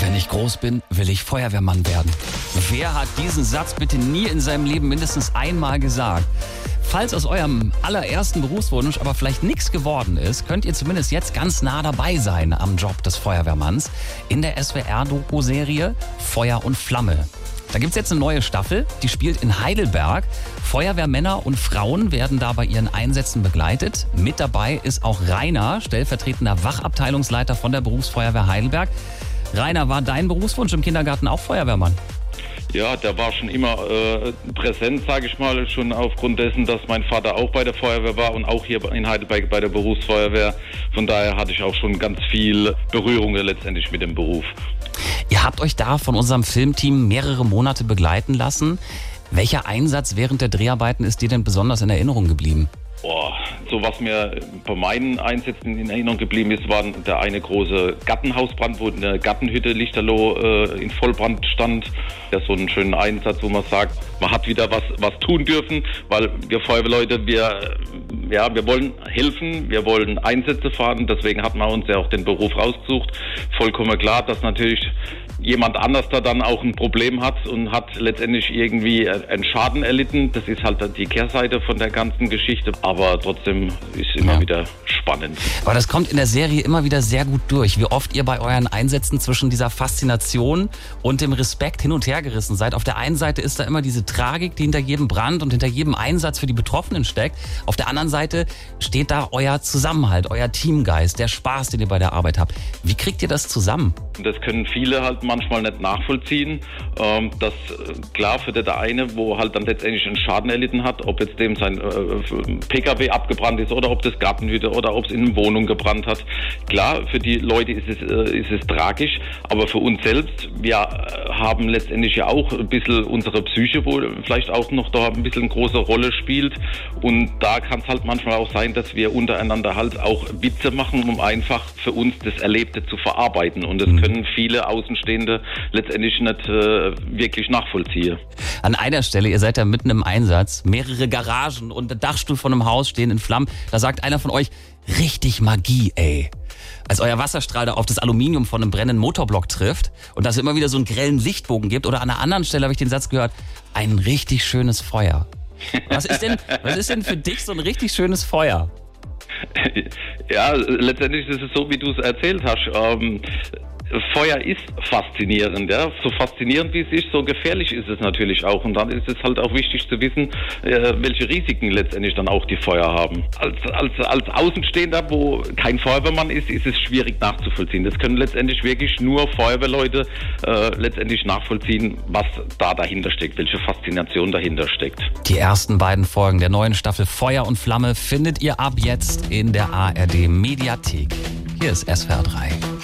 Wenn ich groß bin, will ich Feuerwehrmann werden. Wer hat diesen Satz bitte nie in seinem Leben mindestens einmal gesagt? Falls aus eurem allerersten Berufswunsch aber vielleicht nichts geworden ist, könnt ihr zumindest jetzt ganz nah dabei sein am Job des Feuerwehrmanns in der SWR-Doku-Serie Feuer und Flamme. Da gibt's jetzt eine neue Staffel, die spielt in Heidelberg. Feuerwehrmänner und Frauen werden da bei ihren Einsätzen begleitet. Mit dabei ist auch Rainer, stellvertretender Wachabteilungsleiter von der Berufsfeuerwehr Heidelberg. Rainer, war dein Berufswunsch im Kindergarten auch Feuerwehrmann? Ja, der war schon immer präsent, sage ich mal, schon aufgrund dessen, dass mein Vater auch bei der Feuerwehr war und auch hier in Heidelberg bei der Berufsfeuerwehr. Von daher hatte ich auch schon ganz viel Berührungen letztendlich mit dem Beruf. Ihr habt euch da von unserem Filmteam mehrere Monate begleiten lassen. Welcher Einsatz während der Dreharbeiten ist dir denn besonders in Erinnerung geblieben? So was mir bei meinen Einsätzen in Erinnerung geblieben ist, war der eine große Gartenhausbrand, wo eine Gartenhütte lichterloh in Vollbrand stand. Das ist so ein schöner Einsatz, wo man sagt, man hat wieder was tun dürfen, weil wir Feuerwehrleute, wir wollen helfen, wir wollen Einsätze fahren, deswegen hat man uns ja auch den Beruf rausgesucht. Vollkommen klar, dass natürlich jemand anders da dann auch ein Problem hat und hat letztendlich irgendwie einen Schaden erlitten. Das ist halt die Kehrseite von der ganzen Geschichte, aber trotzdem ist immer wieder spannend. Aber das kommt in der Serie immer wieder sehr gut durch, wie oft ihr bei euren Einsätzen zwischen dieser Faszination und dem Respekt hin und her gerissen seid. Auf der einen Seite ist da immer diese Tragik, die hinter jedem Brand und hinter jedem Einsatz für die Betroffenen steckt. Auf der anderen Seite steht da euer Zusammenhalt, euer Teamgeist, der Spaß, den ihr bei der Arbeit habt. Wie kriegt ihr das zusammen? Das können viele halt manchmal nicht nachvollziehen. Das klar für der eine, wo halt dann letztendlich einen Schaden erlitten hat, ob jetzt dem sein PKW abgebrannt ist oder ob das Gartenhütte oder ob es in einer Wohnung gebrannt hat. Klar, für die Leute ist es tragisch, aber für uns selbst, wir haben letztendlich ja auch ein bisschen unsere Psyche, wo vielleicht auch noch da ein bisschen eine große Rolle spielt. Und da kann es halt manchmal auch sein, dass wir untereinander halt auch Witze machen, um einfach für uns das Erlebte zu verarbeiten. Und das können viele Außenstehende letztendlich nicht wirklich nachvollziehen. An einer Stelle, ihr seid ja mitten im Einsatz, mehrere Garagen und der Dachstuhl von einem Haus stehen in Flammen. Da sagt einer von euch, richtig Magie, ey. Als euer Wasserstrahl da auf das Aluminium von einem brennenden Motorblock trifft und dass es immer wieder so einen grellen Lichtbogen gibt. Oder an einer anderen Stelle habe ich den Satz gehört, ein richtig schönes Feuer. Was ist denn für dich so ein richtig schönes Feuer? Ja, letztendlich ist es so, wie du es erzählt hast. Feuer ist faszinierend, ja. So faszinierend wie es ist, so gefährlich ist es natürlich auch. Und dann ist es halt auch wichtig zu wissen, welche Risiken letztendlich dann auch die Feuer haben. Als Außenstehender, wo kein Feuerwehrmann ist, ist es schwierig nachzuvollziehen. Das können letztendlich wirklich nur Feuerwehrleute letztendlich nachvollziehen, was da dahinter steckt, welche Faszination dahinter steckt. Die ersten beiden Folgen der neuen Staffel Feuer und Flamme findet ihr ab jetzt in der ARD Mediathek. Hier ist SWR 3.